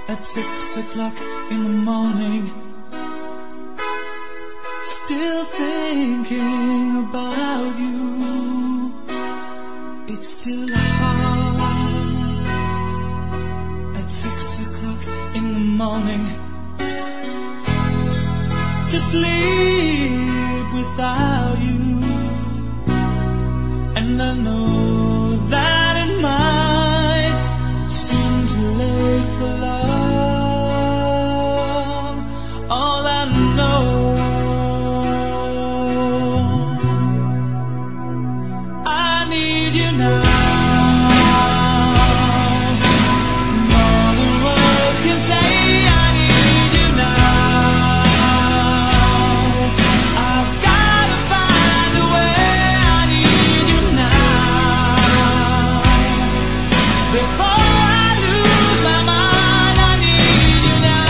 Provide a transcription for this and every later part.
at 6 o'clock in the morning, still thinking about you. It's still hard at 6 o'clock in the morning to sleep without you. And I know that it might seem too late for love. All I know, I need you now. More than words can say, I need you now. I've gotta find a way, I need you now. Before I lose my mind, I need you now.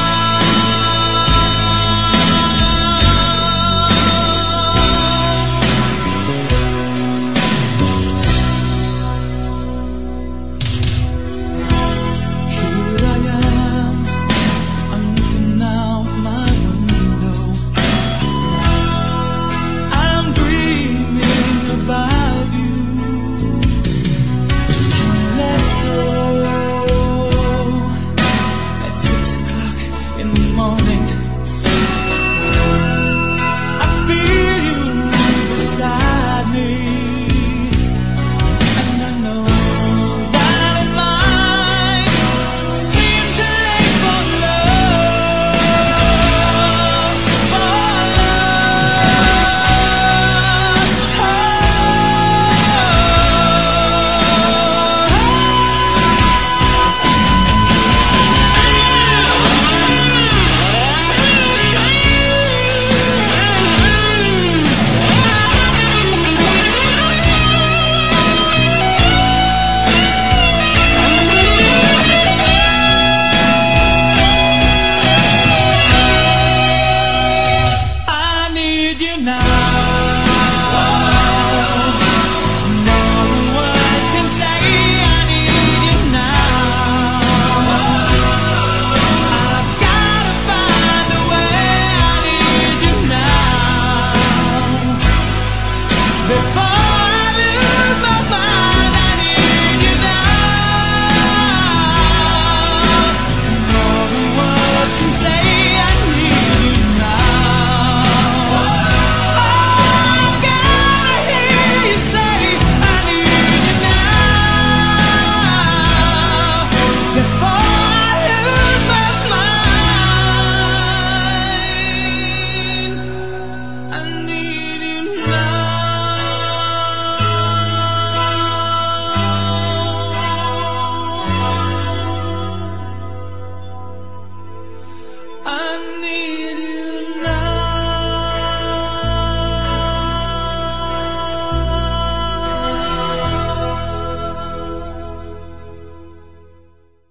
Here I am, I'm looking out my window. I'm dreaming about you. Let go at 6 o'clock in the morning. I feel you beside me, and I know that it might seem too late for love, I need you now.